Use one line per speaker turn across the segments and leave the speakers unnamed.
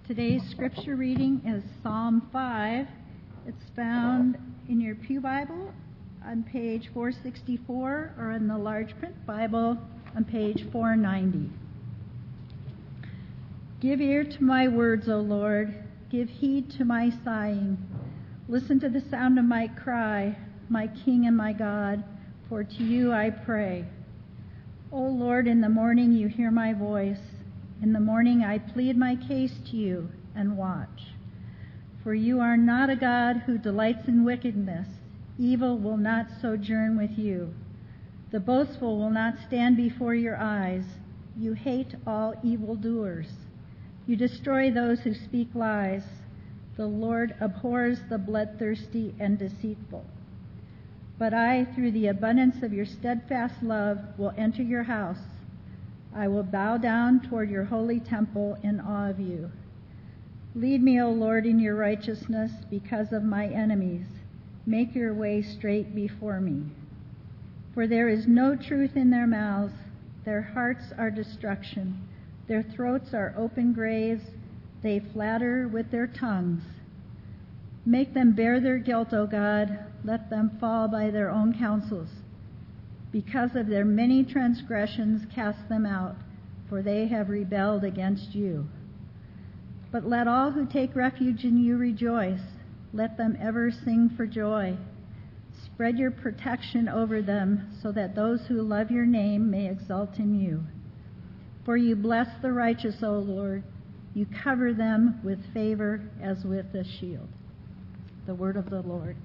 Today's scripture reading is Psalm 5. It's found in your Pew Bible on page 464 or in the large print Bible on page 490. Give ear to my words, O Lord. Give heed to my sighing. Listen to the sound of my cry, my King and my God, for to you I pray. O Lord, in the morning you hear my voice. In the morning I plead my case to you and watch. For you are not a God who delights in wickedness. Evil will not sojourn with you. The boastful will not stand before your eyes. You hate all evildoers. You destroy those who speak lies. The Lord abhors the bloodthirsty and deceitful. But I, through the abundance of your steadfast love, will enter your house. I will bow down toward your holy temple in awe of you. Lead me, O Lord, in your righteousness because of my enemies. Make your way straight before me. For there is no truth in their mouths. Their hearts are destruction. Their throats are open graves. They flatter with their tongues. Make them bear their guilt, O God. Let them fall by their own counsels. Because of their many transgressions, cast them out, for they have rebelled against you. But let all who take refuge in you rejoice. Let them ever sing for joy. Spread your protection over them, so that those who love your name may exult in you. For you bless the righteous, O Lord. You cover them with favor as with a shield. The word of the Lord.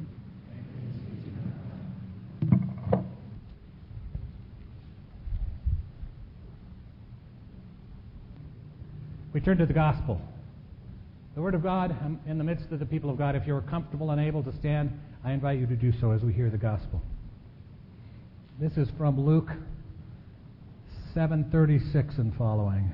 We turn to the gospel. The word of God in the midst of the people of God. If you're comfortable and able to stand, I invite you to do so as we hear the gospel. This is from Luke 7:36 and following.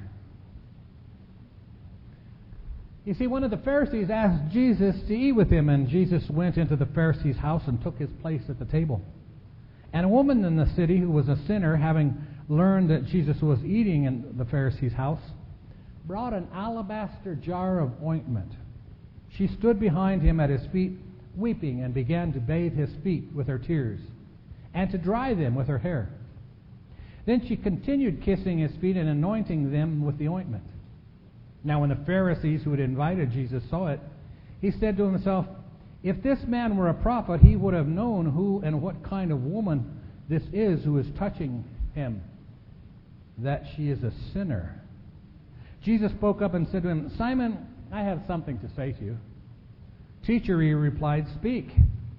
You see, one of the Pharisees asked Jesus to eat with him, and Jesus went into the Pharisee's house and took his place at the table. And a woman in the city who was a sinner, having learned that Jesus was eating in the Pharisee's house, brought an alabaster jar of ointment. She stood behind him at his feet, weeping, and began to bathe his feet with her tears, and to dry them with her hair. Then she continued kissing his feet and anointing them with the ointment. Now when the Pharisees who had invited Jesus saw it, he said to himself, "If this man were a prophet, he would have known who and what kind of woman this is who is touching him, that she is a sinner." Jesus spoke up and said to him, "Simon, I have something to say to you." "Teacher," he replied, "speak."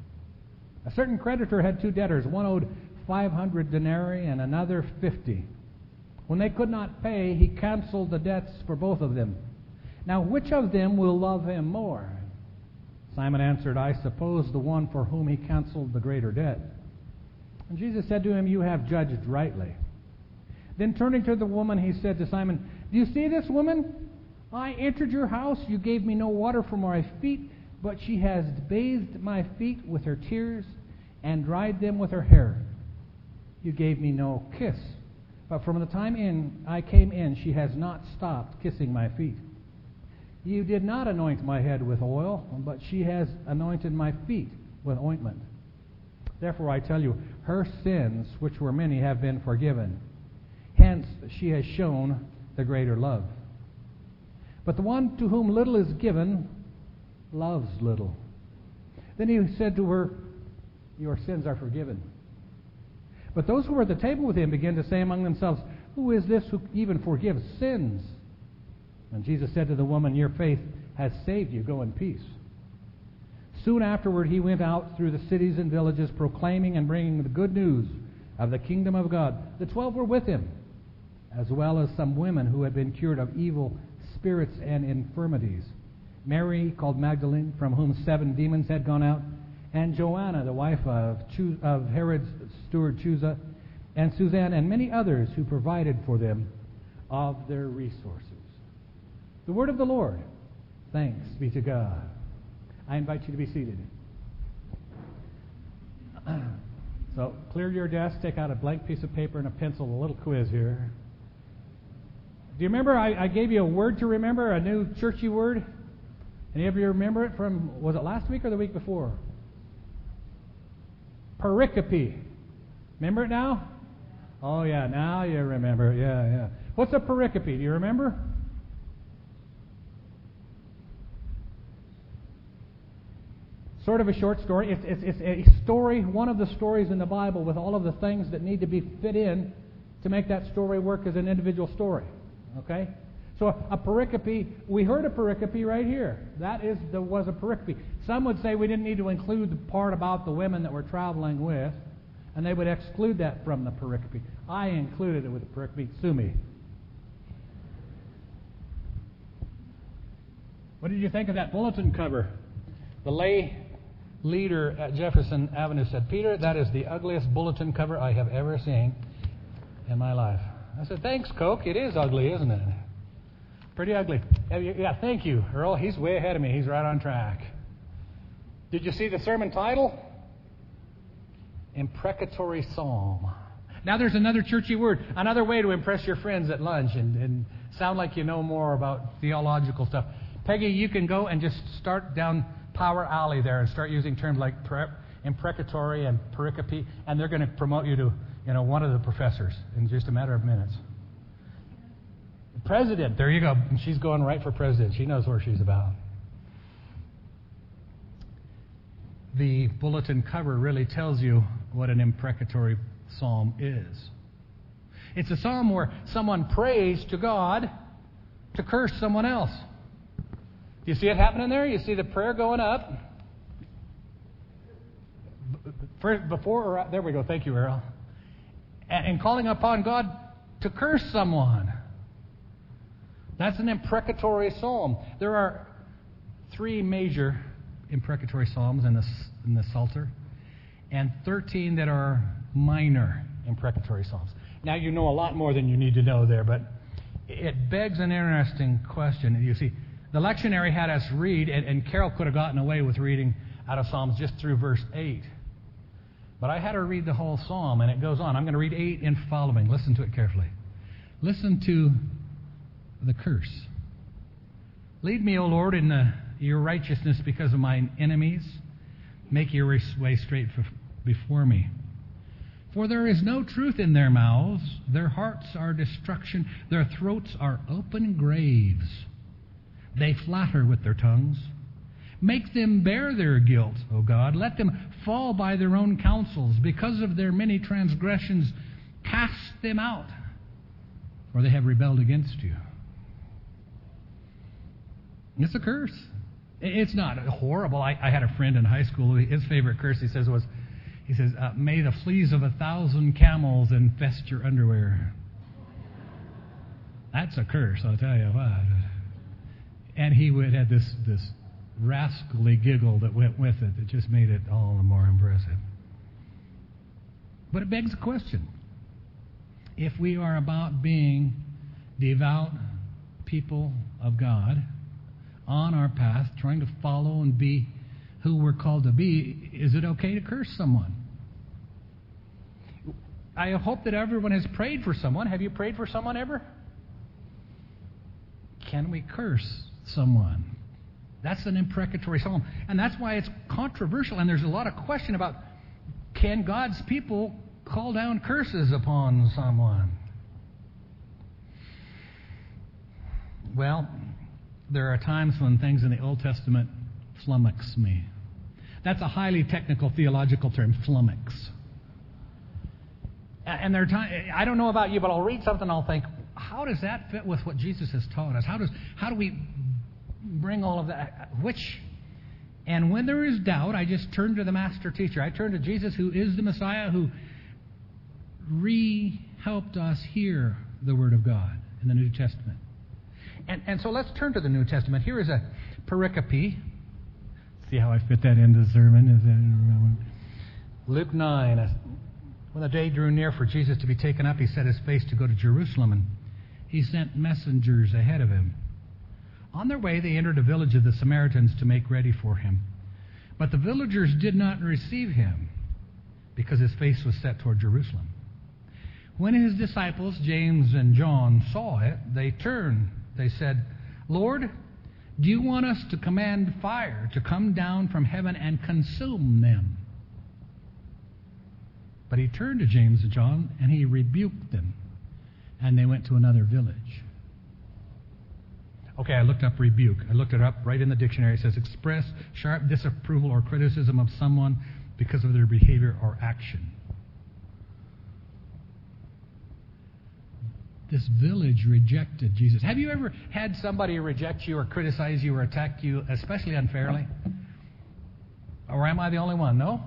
A certain creditor had two debtors. One owed 500 denarii and another 50. When they could not pay, he canceled the debts for both of them. "Now which of them will love him more?" Simon answered, "I suppose the one for whom he canceled the greater debt." And Jesus said to him, "You have judged rightly." Then turning to the woman, he said to Simon, "Do you see this woman? I entered your house. You gave me no water for my feet, but she has bathed my feet with her tears and dried them with her hair. You gave me no kiss, but from the time I came in, she has not stopped kissing my feet. You did not anoint my head with oil, but she has anointed my feet with ointment. Therefore I tell you, her sins, which were many, have been forgiven. Hence she has shown the greater love. But the one to whom little is given loves little." Then he said to her, "Your sins are forgiven." But those who were at the table with him began to say among themselves, "Who is this who even forgives sins?" And Jesus said to the woman, "Your faith has saved you. Go in peace." Soon afterward he went out through the cities and villages, proclaiming and bringing the good news of the kingdom of God. The 12 were with him, as well as some women who had been cured of evil spirits and infirmities. Mary, called Magdalene, from whom 7 demons had gone out, and Joanna, the wife of Herod's steward Chuza, and Suzanne, and many others who provided for them of their resources. The word of the Lord. Thanks be to God. I invite you to be seated. So clear your desk, take out a blank piece of paper and a pencil, a little quiz here. Do you remember I gave you a word to remember, a new churchy word? Any of you remember it from, was it last week or the week before? Pericope. Remember it now? Oh, yeah, now you remember. Yeah. What's a pericope? Do you remember? Sort of a short story. It's a story, one of the stories in the Bible with all of the things that need to be fit in to make that story work as an individual story. Okay? So a pericope, we heard a pericope right here. That was a pericope. Some would say we didn't need to include the part about the women that we're traveling with, and they would exclude that from the pericope. I included it with the pericope. Sue me. What did you think of that bulletin cover? The lay leader at Jefferson Avenue said, "Peter, that is the ugliest bulletin cover I have ever seen in my life." I said, "Thanks, Coke. It is ugly, isn't it? Pretty ugly." Yeah, thank you, Earl. He's way ahead of me. He's right on track. Did you see the sermon title? Imprecatory Psalm. Now there's another churchy word, another way to impress your friends at lunch and sound like you know more about theological stuff. Peggy, you can go and just start down Power Alley there and start using terms like imprecatory and pericope, and they're going to promote you to one of the professors in just a matter of minutes. President, there you go. She's going right for president. She knows where she's about. The bulletin cover really tells you what an imprecatory psalm is. It's a psalm where someone prays to God to curse someone else. You see it happening there? You see the prayer going up? There we go. Thank you, Errol. And calling upon God to curse someone. That's an imprecatory psalm. There are 3 major imprecatory psalms in the Psalter, and 13 that are minor imprecatory psalms. Now you know a lot more than you need to know there, but it begs an interesting question. You see, the lectionary had us read, and Carol could have gotten away with reading out of Psalms just through verse 8. But I had her read the whole psalm, and it goes on. I'm going to read 8 and following. Listen to it carefully. Listen to the curse. "Lead me, O Lord, in your righteousness because of mine enemies. Make your way straight before me. For there is no truth in their mouths. Their hearts are destruction. Their throats are open graves. They flatter with their tongues. Make them bear their guilt, O God. Let them fall by their own counsels. Because of their many transgressions, cast them out, for they have rebelled against you." It's a curse. It's not horrible. I had a friend in high school, his favorite curse, he says, "May the fleas of 1,000 camels infest your underwear." That's a curse, I'll tell you what. And he would have this rascally giggle that went with it that just made it all the more impressive. But it begs a question. If we are about being devout people of God on our path, trying to follow and be who we're called to be, is it okay to curse someone? I hope that everyone has prayed for someone. Have you prayed for someone ever? Can we curse someone? That's an imprecatory psalm. And that's why it's controversial. And there's a lot of question about, can God's people call down curses upon someone? Well, there are times when things in the Old Testament flummox me. That's a highly technical theological term, flummox. And there are times, I don't know about you, but I'll read something and I'll think, how does that fit with what Jesus has taught us? How do we bring all of that? And when there is doubt, I just turn to the master teacher. I turn to Jesus, who is the Messiah, who helped us hear the Word of God in the New Testament. And so let's turn to the New Testament. Here is a pericope. See how I fit that into the sermon? Luke 9. When the day drew near for Jesus to be taken up, he set his face to go to Jerusalem, and he sent messengers ahead of him. On their way, they entered a village of the Samaritans to make ready for him. But the villagers did not receive him, because his face was set toward Jerusalem. When his disciples, James and John, saw it, they turned. They said, "Lord, do you want us to command fire to come down from heaven and consume them?" But he turned to James and John, and he rebuked them, and they went to another village. Okay, I looked up rebuke. I looked it up right in the dictionary. It says, express sharp disapproval or criticism of someone because of their behavior or action. This village rejected Jesus. Have you ever had somebody reject you or criticize you or attack you, especially unfairly? Or am I the only one? No?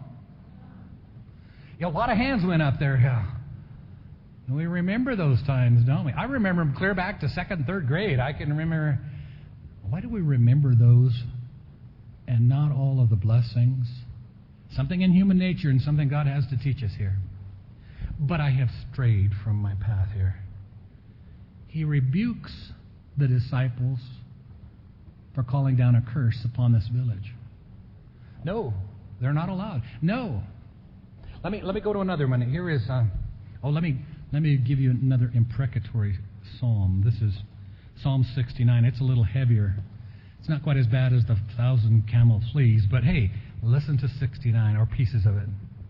A lot of hands went up there. Yeah. We remember those times, don't we? I remember them clear back to 2nd, 3rd grade. I can remember. Why do we remember those and not all of the blessings? Something in human nature and something God has to teach us here. But I have strayed from my path here. He rebukes the disciples for calling down a curse upon this village. No, they're not allowed. No. Let me go to another one. Here is let me give you another imprecatory psalm. This is Psalm 69. It's a little heavier. It's not quite as bad as the 1,000 camel fleas, but hey, listen to 69 or pieces of it.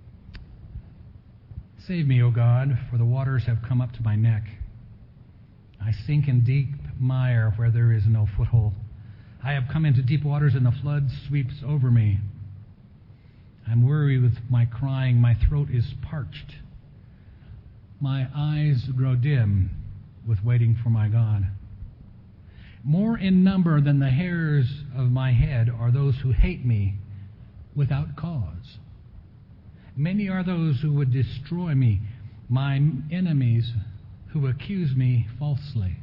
Save me, O God, for the waters have come up to my neck. I sink in deep mire where there is no foothold. I have come into deep waters, and the flood sweeps over me. I'm weary with my crying. My throat is parched. My eyes grow dim with waiting for my God. More in number than the hairs of my head are those who hate me without cause. Many are those who would destroy me, my enemies who accuse me falsely.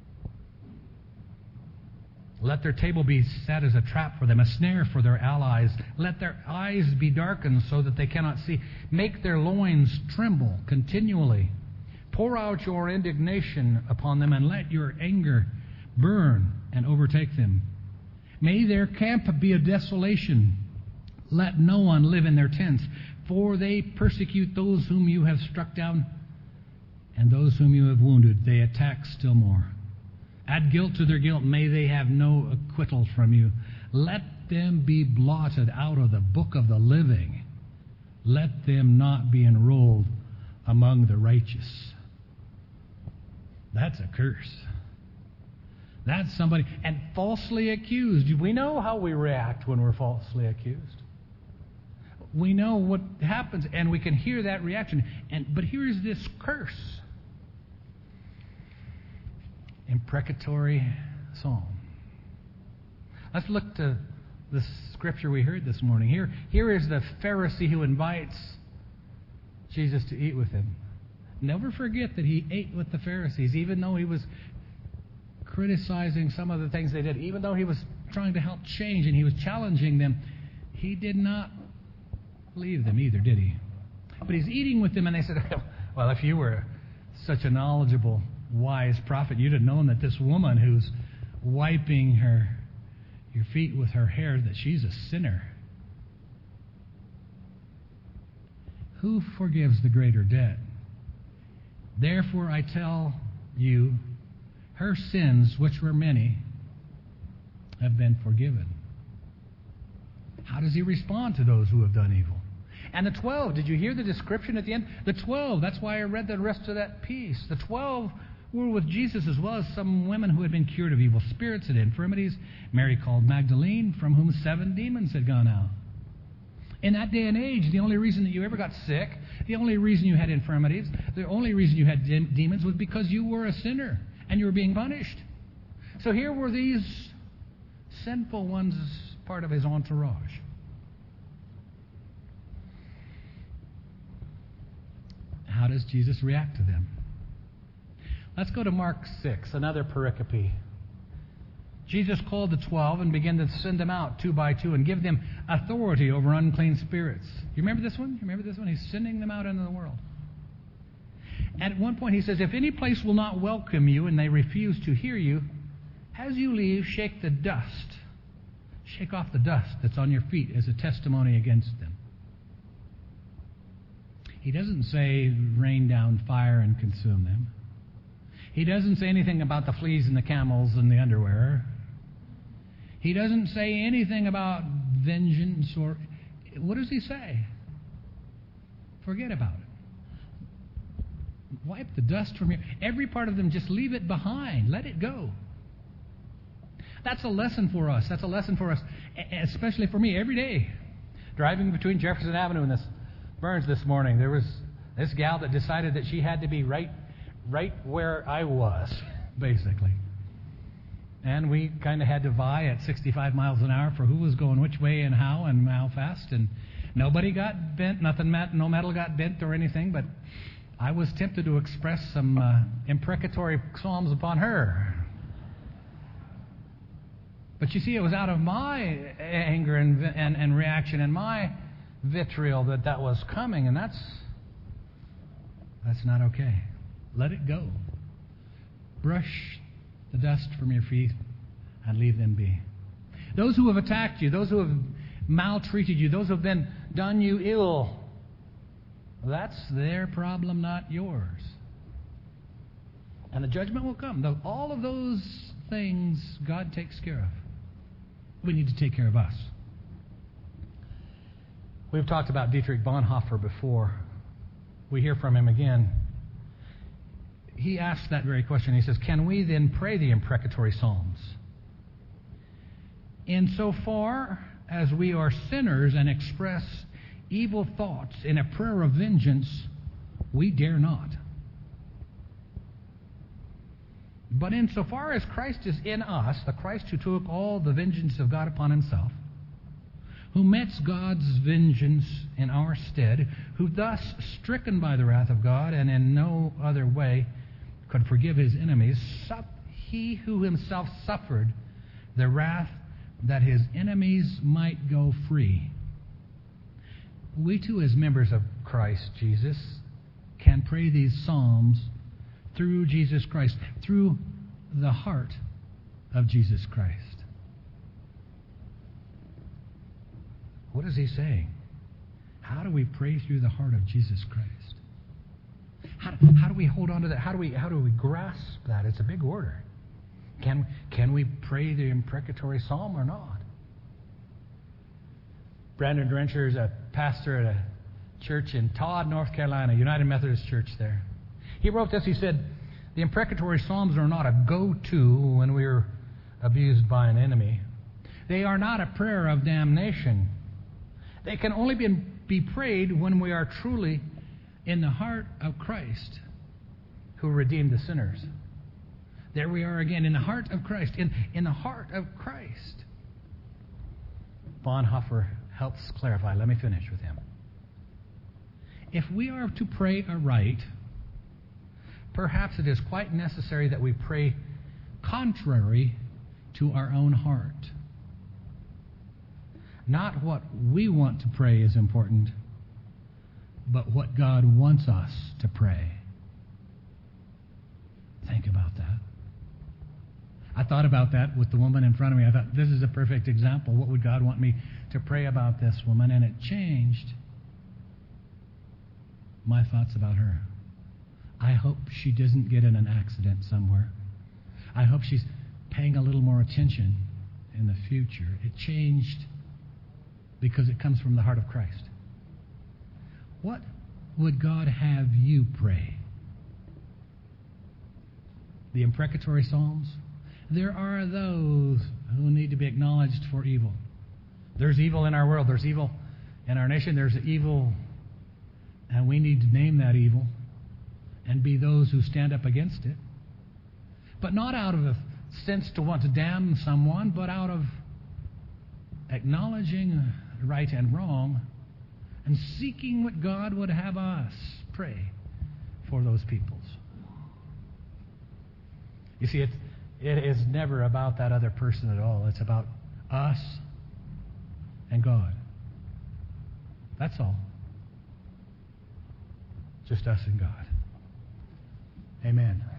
Let their table be set as a trap for them, a snare for their allies. Let their eyes be darkened so that they cannot see. Make their loins tremble continually. Pour out your indignation upon them, and let your anger burn and overtake them. May their camp be a desolation. Let no one live in their tents, for they persecute those whom you have struck down, and those whom you have wounded they attack still more. Add guilt to their guilt. May they have no acquittal from you. Let them be blotted out of the book of the living. Let them not be enrolled among the righteous. That's a curse. That's somebody. And falsely accused. We know how we react when we're falsely accused. We know what happens, and we can hear that reaction. But here is this curse. Imprecatory psalm. Let's look to the scripture we heard this morning. Here is the Pharisee who invites Jesus to eat with him. Never forget that he ate with the Pharisees, even though he was criticizing some of the things they did, even though he was trying to help change and he was challenging them. He did not leave them either, did he? But he's eating with them, and they said, well, if you were such a knowledgeable, wise prophet, you'd have known that this woman who's wiping your feet with her hair, that she's a sinner. Who forgives the greater debt? Therefore I tell you, her sins, which were many, have been forgiven. How does he respond to those who have done evil? And the 12, did you hear the description at the end? The 12, that's why I read the rest of that piece. The 12 were with Jesus, as well as some women who had been cured of evil spirits and infirmities. Mary called Magdalene, from whom 7 demons had gone out. In that day and age, the only reason that you ever got sick, the only reason you had infirmities, the only reason you had demons was because you were a sinner and you were being punished. So here were these sinful ones as part of his entourage. How does Jesus react to them? Let's go to Mark 6, another pericope. Jesus called the 12 and began to send them out 2 by 2 and give them authority over unclean spirits. You remember this one? He's sending them out into the world. And at one point he says, if any place will not welcome you and they refuse to hear you, as you leave, shake the dust. Shake off the dust that's on your feet as a testimony against them. He doesn't say rain down fire and consume them. He doesn't say anything about the fleas and the camels and the underwear. He doesn't say anything about vengeance or... What does he say? Forget about it. Wipe the dust from your... Every part of them, just leave it behind. Let it go. That's a lesson for us. That's a lesson for us, especially for me, every day. Driving between Jefferson Avenue and Burns this morning, there was this gal that decided that she had to be right where I was, basically. And we kind of had to vie at 65 miles an hour for who was going which way and how fast. And nobody got bent, no metal got bent or anything, but I was tempted to express some imprecatory psalms upon her. But you see, it was out of my anger and reaction and my vitriol that was coming, and that's not okay. Let it go. Brush the dust from your feet and leave them be. Those who have attacked you, those who have maltreated you, those who have done you ill, that's their problem, not yours. And the judgment will come. All of those things God takes care of. We need to take care of us. We've talked about Dietrich Bonhoeffer before. We hear from him again. He asks that very question. He says, can we then pray the imprecatory psalms? Insofar as we are sinners and express evil thoughts in a prayer of vengeance, we dare not. But insofar as Christ is in us, the Christ who took all the vengeance of God upon himself, who met God's vengeance in our stead, who thus, stricken by the wrath of God and in no other way could forgive his enemies, he who himself suffered the wrath that his enemies might go free. We too, as members of Christ Jesus, can pray these psalms through Jesus Christ, through the heart of Jesus Christ. What is he saying? How do we pray through the heart of Jesus Christ? How do we hold on to that? How do we grasp that? It's a big order. Can we pray the imprecatory psalm or not? Brandon Drencher is a pastor at a church in Todd, North Carolina, United Methodist Church there. He wrote this. He said, the imprecatory psalms are not a go-to when we are abused by an enemy. They are not a prayer of damnation. They can only be prayed when we are truly in the heart of Christ who redeemed the sinners. There we are again, in the heart of Christ, in the heart of Christ. Bonhoeffer helps clarify. Let me finish with him. If we are to pray aright, perhaps it is quite necessary that we pray contrary to our own heart. Not what we want to pray is important, but what God wants us to pray. Think about that. I thought about that with the woman in front of me. I thought, this is a perfect example. What would God want me to pray about this woman? And it changed my thoughts about her. I hope she doesn't get in an accident somewhere. I hope she's paying a little more attention in the future. It changed because it comes from the heart of Christ. What would God have you pray? The imprecatory psalms? There are those who need to be acknowledged for evil. There's evil in our world. There's evil in our nation. There's evil, and we need to name that evil and be those who stand up against it. But not out of a sense to want to damn someone, but out of acknowledging right and wrong and seeking what God would have us pray for those peoples. You see, it is never about that other person at all. It's about us and God. That's all. Just us and God. Amen.